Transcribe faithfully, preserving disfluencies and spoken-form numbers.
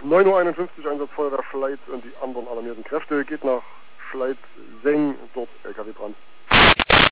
neun Uhr einundfünfzig Einsatz Feuerwehr Schleiz und die anderen alarmierten Kräfte. Geht nach Schleiz-Seng, dort L K W-Brand.